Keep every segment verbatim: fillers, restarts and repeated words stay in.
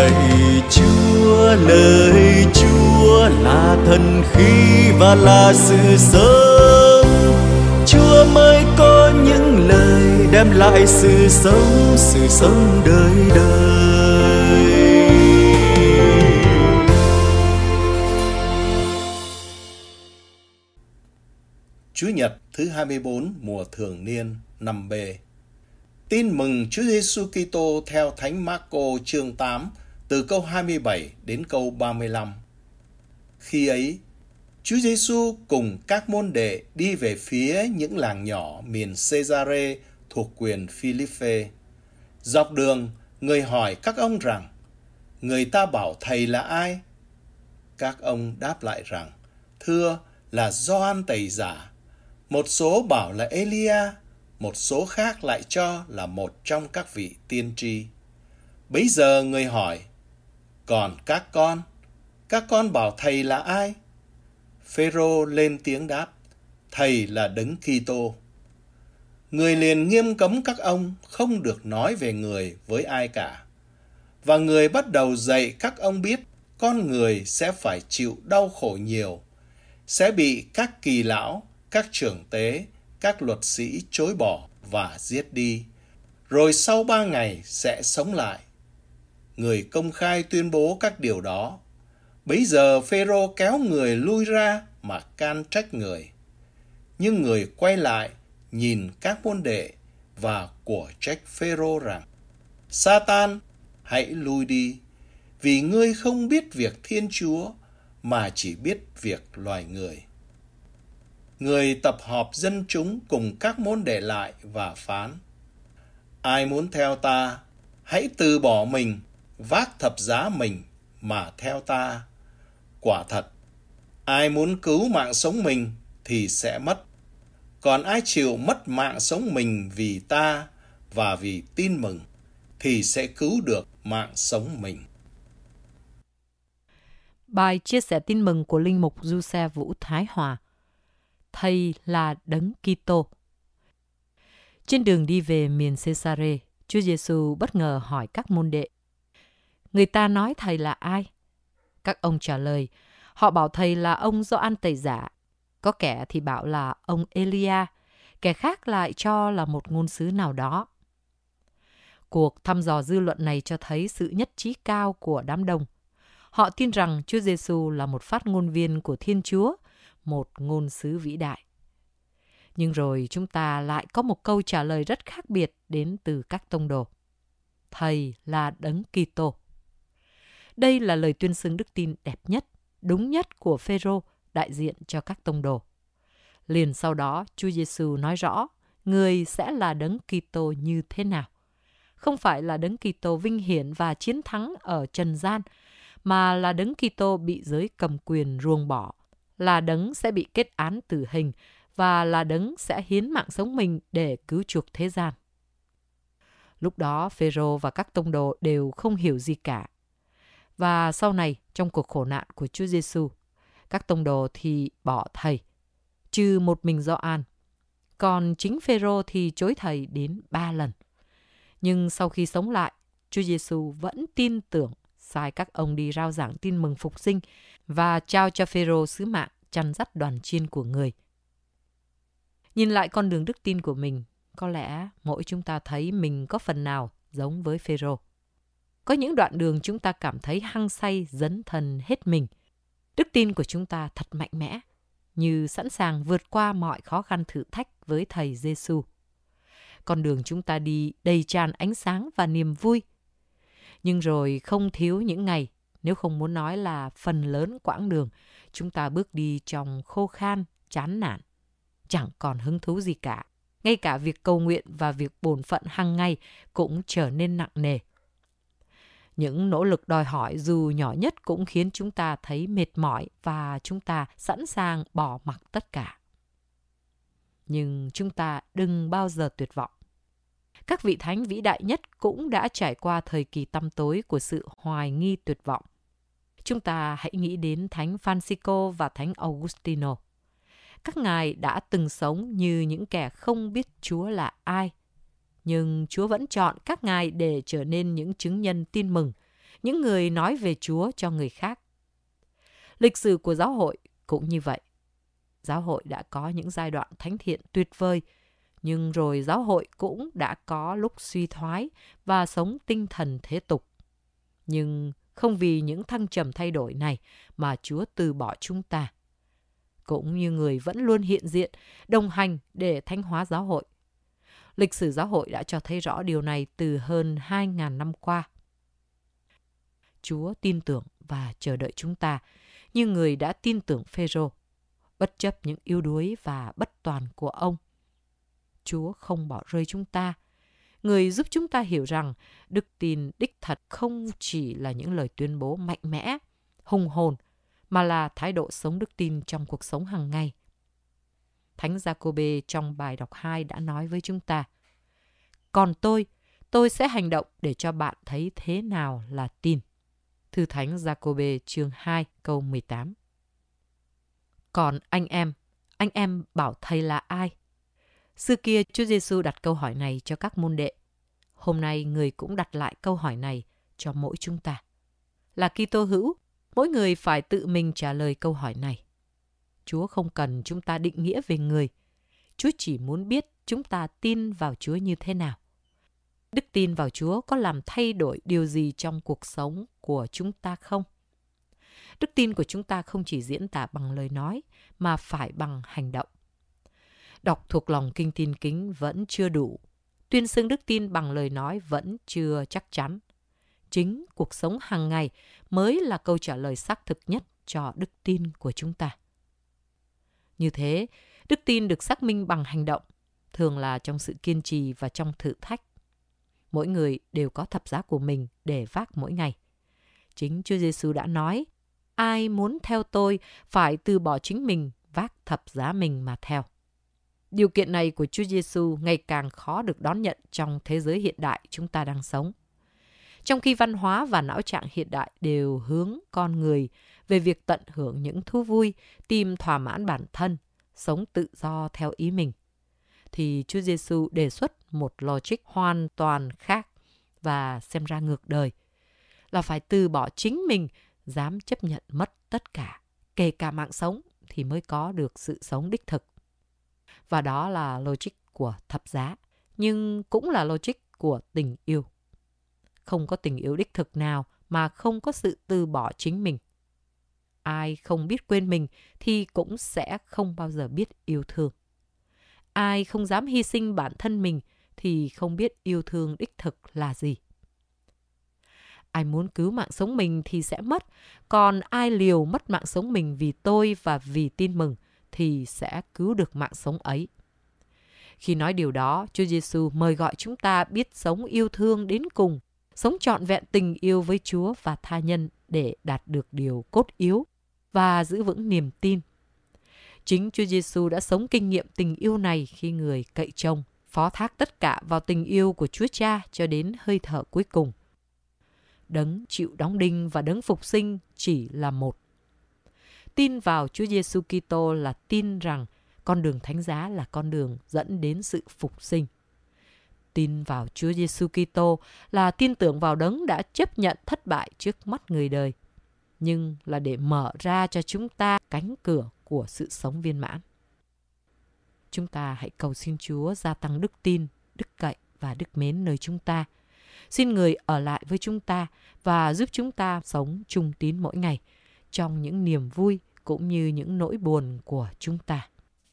Lạy Chúa, lời Chúa là thần khí và là sự sống. Chúa mới có những lời đem lại sự sống, sự sống đời đời. Chủ nhật thứ hai mươi tư mùa thường niên năm B. Tin mừng Chúa Giêsu Kitô theo Thánh Mác-cô chương tám từ câu hai mươi bảy đến câu ba mươi lăm. Khi ấy, Chúa Giêsu cùng các môn đệ đi về phía những làng nhỏ miền Cê-sa-rê thuộc quyền Phi-líp-phê. Dọc đường, người hỏi các ông rằng: người ta bảo thầy là ai? Các ông đáp lại rằng: thưa, là Gioan Tẩy Giả. Một số bảo là Ê-li-a, một số khác lại cho là một trong các vị tiên tri. Bấy giờ người hỏi: còn các con, các con bảo thầy là ai? Phêrô lên tiếng đáp: thầy là Đấng Kitô. Người liền nghiêm cấm các ông không được nói về người với ai cả. Và người bắt đầu dạy các ông biết con người sẽ phải chịu đau khổ nhiều, sẽ bị các kỳ lão, các trưởng tế, các luật sĩ chối bỏ và giết đi, rồi sau ba ngày sẽ sống lại. Người công khai tuyên bố các điều đó. Bấy giờ Phêrô kéo người lui ra mà can trách người. Nhưng người quay lại nhìn các môn đệ và của trách Phêrô rằng: Sa-tan, hãy lui đi, vì ngươi không biết việc Thiên Chúa mà chỉ biết việc loài người. Người tập họp dân chúng cùng các môn đệ lại và phán: ai muốn theo ta, hãy từ bỏ mình, vác thập giá mình mà theo ta. Quả thật, ai muốn cứu mạng sống mình thì sẽ mất. Còn ai chịu mất mạng sống mình vì ta và vì tin mừng thì sẽ cứu được mạng sống mình. Bài chia sẻ tin mừng của Linh mục Giuse Vũ Thái Hòa. Thầy là Đấng Kitô. Trên đường đi về miền Cê-sa-rê, Chúa Giêsu bất ngờ hỏi các môn đệ: người ta nói thầy là ai? Các ông trả lời: họ bảo thầy là ông Gioan Tẩy Giả, có kẻ thì bảo là ông Ê-li-a, kẻ khác lại cho là một ngôn sứ nào đó. Cuộc thăm dò dư luận này cho thấy sự nhất trí cao của đám đông. Họ tin rằng Chúa Giêsu là một phát ngôn viên của Thiên Chúa, một ngôn sứ vĩ đại. Nhưng rồi chúng ta lại có một câu trả lời rất khác biệt đến từ các tông đồ. Thầy là Đấng Kitô. Đây là lời tuyên xưng đức tin đẹp nhất, đúng nhất của Phêrô, đại diện cho các tông đồ. Liền sau đó, Chúa Giêsu nói rõ người sẽ là Đấng Kitô như thế nào. Không phải là Đấng Kitô vinh hiển và chiến thắng ở trần gian, mà là Đấng Kitô bị giới cầm quyền ruồng bỏ, là Đấng sẽ bị kết án tử hình và là Đấng sẽ hiến mạng sống mình để cứu chuộc thế gian. Lúc đó, Phêrô và các tông đồ đều không hiểu gì cả. Và sau này, trong cuộc khổ nạn của Chúa Giêsu, các tông đồ thì bỏ thầy, trừ một mình Gioan. Còn chính Phêrô thì chối thầy đến ba lần. Nhưng sau khi sống lại, Chúa Giêsu vẫn tin tưởng, sai các ông đi rao giảng tin mừng phục sinh và trao cho Phêrô sứ mạng chăn dắt đoàn chiên của người. Nhìn lại con đường đức tin của mình, có lẽ mỗi chúng ta thấy mình có phần nào giống với Phêrô. Có những đoạn đường chúng ta cảm thấy hăng say, dấn thân hết mình. Đức tin của chúng ta thật mạnh mẽ, như sẵn sàng vượt qua mọi khó khăn thử thách với Thầy Giêsu. Con đường chúng ta đi đầy tràn ánh sáng và niềm vui. Nhưng rồi không thiếu những ngày, nếu không muốn nói là phần lớn quãng đường, chúng ta bước đi trong khô khan, chán nản, chẳng còn hứng thú gì cả. Ngay cả việc cầu nguyện và việc bổn phận hàng ngày cũng trở nên nặng nề. Những nỗ lực đòi hỏi dù nhỏ nhất cũng khiến chúng ta thấy mệt mỏi và chúng ta sẵn sàng bỏ mặc tất cả. Nhưng chúng ta đừng bao giờ tuyệt vọng. Các vị thánh vĩ đại nhất cũng đã trải qua thời kỳ tăm tối của sự hoài nghi tuyệt vọng. Chúng ta hãy nghĩ đến Thánh Francisco và Thánh Augustino. Các ngài đã từng sống như những kẻ không biết Chúa là ai. Nhưng Chúa vẫn chọn các ngài để trở nên những chứng nhân tin mừng, những người nói về Chúa cho người khác. Lịch sử của giáo hội cũng như vậy. Giáo hội đã có những giai đoạn thánh thiện tuyệt vời, nhưng rồi giáo hội cũng đã có lúc suy thoái và sống tinh thần thế tục. Nhưng không vì những thăng trầm thay đổi này mà Chúa từ bỏ chúng ta. Cũng như người vẫn luôn hiện diện, đồng hành để thánh hóa giáo hội. Lịch sử giáo hội đã cho thấy rõ điều này từ hơn hai nghìn năm qua. Chúa tin tưởng và chờ đợi chúng ta, như người đã tin tưởng Phêrô, bất chấp những yếu đuối và bất toàn của ông. Chúa không bỏ rơi chúng ta. Người giúp chúng ta hiểu rằng đức tin đích thật không chỉ là những lời tuyên bố mạnh mẽ, hùng hồn, mà là thái độ sống đức tin trong cuộc sống hàng ngày. Thánh Giacôbê trong bài đọc hai đã nói với chúng ta: Còn tôi, tôi sẽ hành động để cho bạn thấy thế nào là tin. Thư Thánh Giacôbê chương hai câu mười tám. Còn anh em, anh em bảo thầy là ai? Xưa kia Chúa Giêsu đặt câu hỏi này cho các môn đệ. Hôm nay người cũng đặt lại câu hỏi này cho mỗi chúng ta. Là Kitô hữu, mỗi người phải tự mình trả lời câu hỏi này. Chúa không cần chúng ta định nghĩa về người. Chúa chỉ muốn biết chúng ta tin vào Chúa như thế nào. Đức tin vào Chúa có làm thay đổi điều gì trong cuộc sống của chúng ta không? Đức tin của chúng ta không chỉ diễn tả bằng lời nói, mà phải bằng hành động. Đọc thuộc lòng kinh tin kính vẫn chưa đủ. Tuyên xưng đức tin bằng lời nói vẫn chưa chắc chắn. Chính cuộc sống hàng ngày mới là câu trả lời xác thực nhất cho đức tin của chúng ta. Như thế, đức tin được xác minh bằng hành động, thường là trong sự kiên trì và trong thử thách. Mỗi người đều có thập giá của mình để vác mỗi ngày. Chính Chúa Giêsu đã nói, ai muốn theo tôi phải từ bỏ chính mình, vác thập giá mình mà theo. Điều kiện này của Chúa Giêsu ngày càng khó được đón nhận trong thế giới hiện đại chúng ta đang sống. Trong khi văn hóa và não trạng hiện đại đều hướng con người về việc tận hưởng những thú vui, tìm thỏa mãn bản thân, sống tự do theo ý mình, thì Chúa Giêsu đề xuất một logic hoàn toàn khác và xem ra ngược đời, là phải từ bỏ chính mình, dám chấp nhận mất tất cả, kể cả mạng sống, thì mới có được sự sống đích thực. Và đó là logic của thập giá, nhưng cũng là logic của tình yêu. Không có tình yêu đích thực nào mà không có sự từ bỏ chính mình. Ai không biết quên mình thì cũng sẽ không bao giờ biết yêu thương. Ai không dám hy sinh bản thân mình thì không biết yêu thương đích thực là gì. Ai muốn cứu mạng sống mình thì sẽ mất, còn ai liều mất mạng sống mình vì tôi và vì tin mừng thì sẽ cứu được mạng sống ấy. Khi nói điều đó, Chúa Giêsu mời gọi chúng ta biết sống yêu thương đến cùng, sống trọn vẹn tình yêu với Chúa và tha nhân để đạt được điều cốt yếu và giữ vững niềm tin. Chính Chúa Giêsu đã sống kinh nghiệm tình yêu này khi người cậy trông, phó thác tất cả vào tình yêu của Chúa Cha cho đến hơi thở cuối cùng. Đấng chịu đóng đinh và đấng phục sinh chỉ là một. Tin vào Chúa Giêsu Kitô là tin rằng con đường thánh giá là con đường dẫn đến sự phục sinh. Tin vào Chúa Giêsu Kitô là tin tưởng vào đấng đã chấp nhận thất bại trước mắt người đời, nhưng là để mở ra cho chúng ta cánh cửa của sự sống viên mãn. Chúng ta hãy cầu xin Chúa gia tăng đức tin, đức cậy và đức mến nơi chúng ta. Xin người ở lại với chúng ta và giúp chúng ta sống trung tín mỗi ngày trong những niềm vui cũng như những nỗi buồn của chúng ta.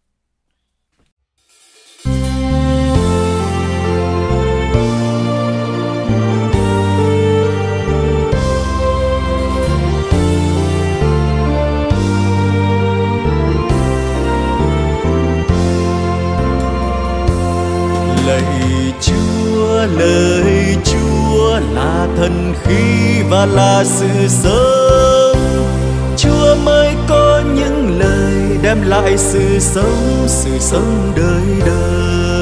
Lạy Chúa, lời Chúa là thần khí và là sự sống. Chúa mới có những lời đem lại sự sống, sự sống đời đời.